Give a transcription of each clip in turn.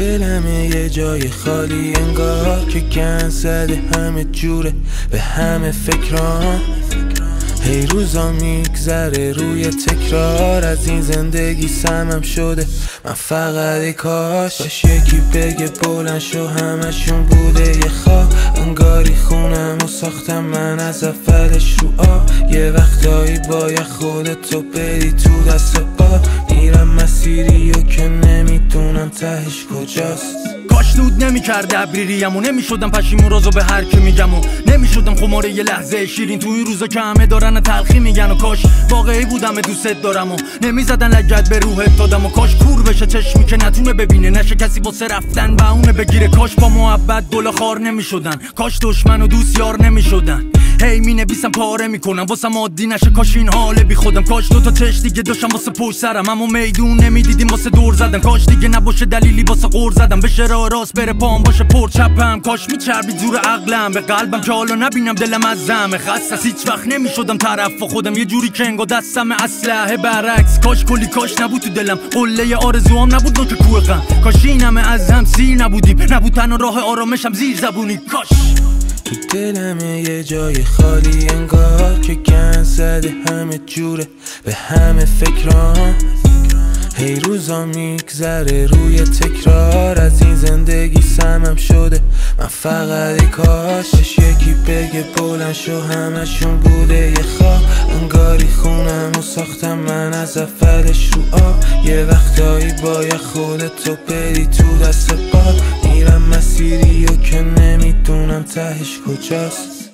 دلم یه جای خالی انگار که گند زده همه جوره به همه فکران. هی روزا میگذره روی تکرار، از این زندگی سمم شده من فقط کاش یکی بگه بلند شو همشون بوده یه خواب. انگاری خونم و ساختم من از اولش رو یه وقتایی باید خودتو بدی تو دست با. میرم مسیری و که نمیدونم تهش کجاست. کاش نود نمیکرد ابریریم و نمیشدم پشیمون رازو به هر که میگم و نمیشدم خماره یه لحظه شیرین توی روزا که همه دارن تلخی میگن. و کاش واقعی بودم دوست دارم و نمیزدن لگد به روحت دادم. و کاش کور بشه چشمی که نتونه ببینه، نشه کسی واسه رفتن بهونه بگیره. کاش با محبت گل خار نمیشدن، کاش دشمن و دوست یار نمیشدن. هی می نویسم پاره میکنم واسم عادی نشه کاش این حال بی خودم. کاش دوتا چش دیگه داشتم واسه پشت سرم اما میدون نمیدیدیم واسه دور زدن. کاش دیگه نباشه دلیلی واسه غور زدم، بشه راه راست بره پام باشه پر چپم. کاش میچربید زور عقلم به قلبم که حالا نبینم دلم از زمه خسته. هیچ وقت نمیشدم طرف و خودم یه جوری که انگار دستم اسلحه برعکس. کاش کلی کاش نبود تو دلم، قله آرزوام نبود نوک کوه غم. کاش این همه از هم سیر نبودیم، نبود تنها راه آرامشم زیر زبونی. کاش تو دلم یه جای خالی انگار که گند زده همه جوره به همه فکران. هی روزا میگذره روی تکرار، از این زندگی سمم شده من فقط کاش یکی بگه بلند شو همشون بوده یه خواب. انگاری خونم و ساختم من از اولش رو یه وقتایی باید خودتو بدی تو دست باد. میرم مسیری و که نمیدونم تهش کجاست.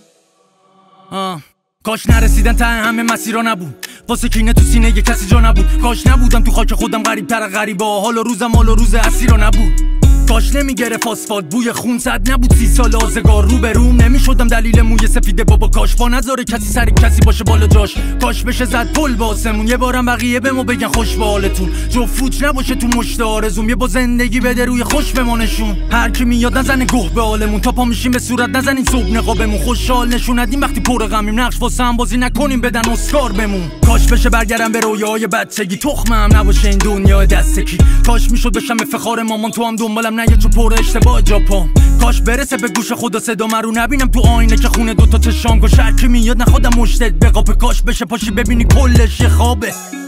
کاش نرسیدن ته همه مسیرا نبود، واسه کینه تو سینه یه کسی جا نبود. کاش نبودم تو خاک خودم غریب تر غریبه، حال و روزم حال و روز اسیرا نبود. کاش نمیگرفت آسفالت بوی خون، صد نبود 30 سال آزگار رو به روم. نمیشدم دلیل موی سفیده بابا، کاش با نذاره کسی سر کسی باشه بالا جاش. کاش بشه زد پل با آسمون، یه بارم بقیه به ما بگن خوش به حالتون. جفت نباشه تو مشت آرزوم، یه با زندگی بده روی خوش بمانشون. هر کی میاد نزنه گوه به حالمون، تا پا میشیم به صورت نزنیم صبح نقابمون. خوشحال نشون ندیم وقتی پر غمیم، نقش واسه هم بازی نکنیم بدن اسکار بمون. کاش بشه برگردم به رویای بچگی، تخمم نباشه این دنیا دستکی. کاش میشد بشم افتخار مامان، تو هم دنبالم نیا چو پر اشتباه جاپام. کاش برسه به گوش خدا صدا رو نبینم تو آینه که خونه دوتا چشام. کاش هر کی میاد نخوادم مشتت بقاپه، کاش بشه پاشی ببینی کلش یه خوابه.